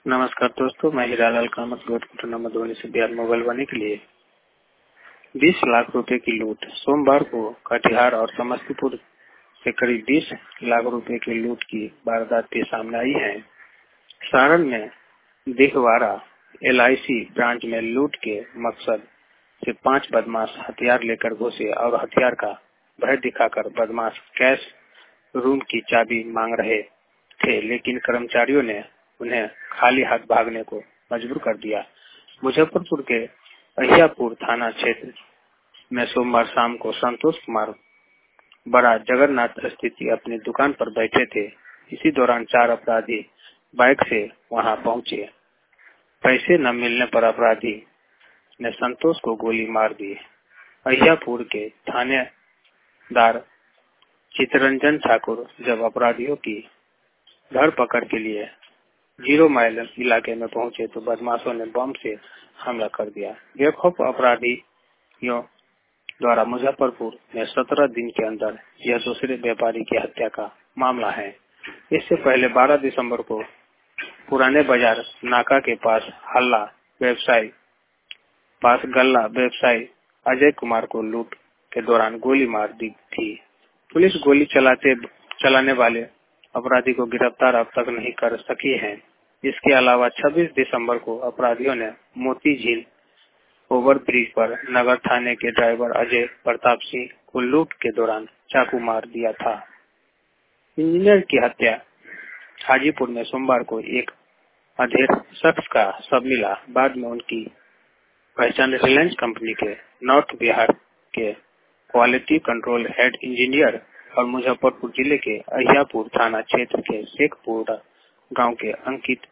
नमस्कार दोस्तों, मैं हीरालाल कामत गौतम मधुबनी से बिहार मोबाइल बनने के लिए 20 लाख रुपए की लूट। सोमवार को कटिहार और समस्तीपुर से करीब 20 लाख रुपए की लूट की वारदातें सामने आई हैं। सारण में दिघवाड़ा LIC ब्रांच में लूट के मकसद से 5 बदमाश हथियार लेकर घुसे और हथियार का भय दिखाकर बदमाश कैश रूम की चाबी मांग रहे थे, लेकिन कर्मचारियों ने उन्हें खाली हाथ भागने को मजबूर कर दिया। मुजफ्फरपुर के अहियापुर थाना क्षेत्र में सोमवार शाम को संतोष कुमार बड़ा जगन्नाथ स्थित अपनी दुकान पर बैठे थे। इसी दौरान 4 अपराधी बाइक से वहां पहुंचे। पैसे न मिलने पर अपराधी ने संतोष को गोली मार दी। अहियापुर के थानेदार चितरंजन ठाकुर जब अपराधियों की धरपकड़ के लिए 0 माइल इलाके में पहुंचे तो बदमाशों ने बम से हमला कर दिया। बेखौफ अपराधियों द्वारा मुजफ्फरपुर में 17 दिन के अंदर यह दूसरे व्यापारी की हत्या का मामला है। इससे पहले 12 दिसंबर को पुराने बाजार नाका के पास गल्ला व्यवसायी अजय कुमार को लूट के दौरान गोली मार दी थी। पुलिस गोली चलाने वाले अपराधी को गिरफ्तार अब तक नहीं कर सकी है। इसके अलावा 26 दिसंबर को अपराधियों ने मोती झील ओवरब्रिज पर नगर थाने के ड्राइवर अजय प्रताप सिंह को लूट के दौरान चाकू मार दिया था। इंजीनियर की हत्या। हाजीपुर में सोमवार को एक अधेड़ शख्स का शव मिला। बाद में उनकी पहचान रिलायंस कंपनी के नॉर्थ बिहार के क्वालिटी कंट्रोल हेड इंजीनियर और मुजफ्फरपुर जिले के अहियापुर थाना क्षेत्र के शेखपुरा गांव के अंकित